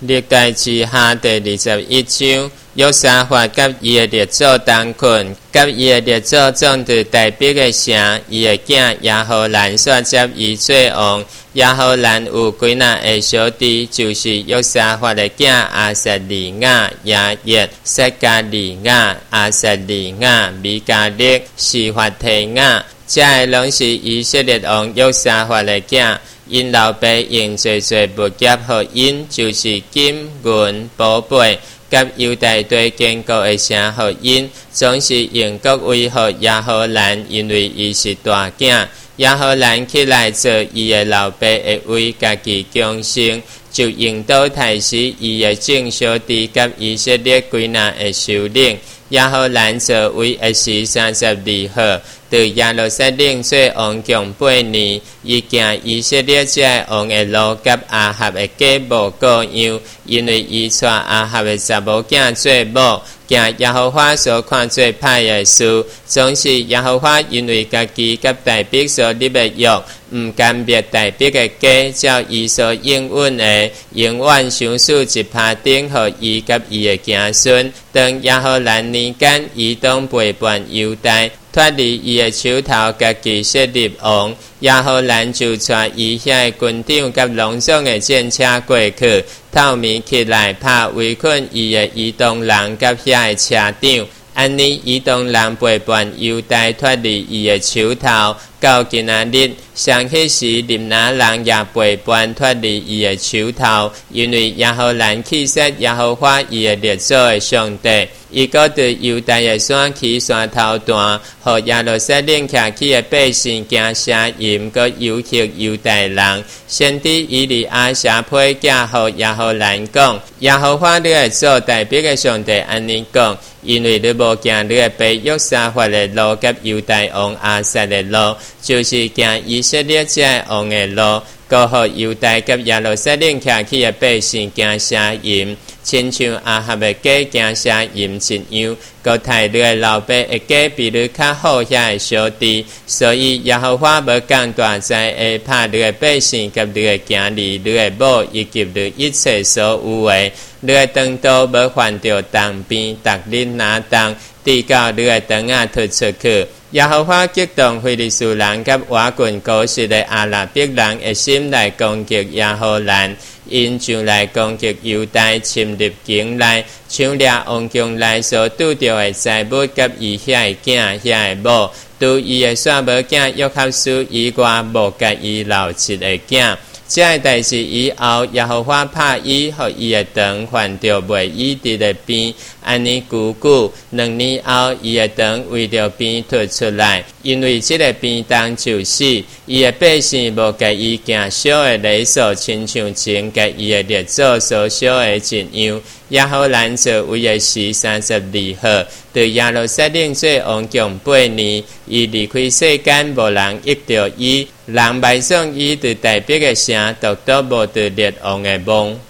历代志下第21章，约沙法甲伊的列祖同困，甲伊的列祖总伫大逼的城，伊的囝亚何兰煞接伊做王。亚何兰有几若个小弟，就是约沙法的囝阿撒利亚、亚叶、撒加利亚、阿撒利亚、米迦勒、示法提亚，这个拢是以色列王约沙法的囝。因老爸用侪侪物业互因，就是金、银、宝贝，甲犹大最坚固的城互因，总是用国位互亚何兰，因为伊是大囝。亚何兰起来做伊的老爸的位，家己强盛，就用刀杀死伊的众小弟甲以色列几若的首领。亚何兰做位的是32号。对耶路撒冷做王共8年，伊行以色列这王的路，甲阿哈的家无各样，因为伊带阿哈的查某囝做某，行耶和华所看做歹的事，总是耶和华因为家己甲大逼所立的约，毋甘灭大逼的家，照伊所应允的，永远相属一耙顶，互伊甲伊的子孙。当亚何兰年间，以东背叛犹大，脱离伊的手头，家己设立王。亚何兰就带伊遐的军长甲隆重的战车过去，透暝起来拍围困伊的以东人甲遐的车长。安尼以东人背叛犹大，脱离伊的手头，到今仔日，上迄时利拿人也背叛脱离伊的手头，因为亚何兰气杀耶和华伊的列祖的上帝。伊搁对犹大的山起山头断，互耶路撒冷徛起的百姓惊声淫，搁游戏犹大人。先知以利亚写批寄互亚何兰讲：耶和华你的祖大逼的上帝安尼讲，因为你无行你的爸约沙法的路，甲犹大王阿撒的路，就是行以色列这王的路，搁互犹大甲耶路撒冷徛起的百姓惊声淫。亲像阿哈的家惊声淫一样，搁太你的老爸的家比你较好遐的小弟，所以耶和华无降大灾会拍你的百姓甲你的囝儿、你的某以及你一切所有的。你的肠道无犯着东边，逐日拿东，直到你的肠仔突出去。耶和华激动非利士人甲瓦郡古实的阿拉伯人的心来攻击耶和兰，因就来攻击犹大，侵入境内，抢掠王宫内所拄着的财物，甲伊遐的囝、遐的某，拄伊的煞无囝约哈斯以外，无甲伊留一个囝。这个代志以后，耶和华拍伊，互伊的肠犯着袂医治的病，安尼久久，2年后，伊的肠为着病吐出来，因为这个病当就死。伊的百姓无甲伊行小的礼数，亲像前甲伊的列祖所小的一样。耶和兰做位的是32号，对耶路撒冷做王共8年，伊离开世间，无人忆着伊，人埋葬伊伫大逼的城，独独无得列王的梦。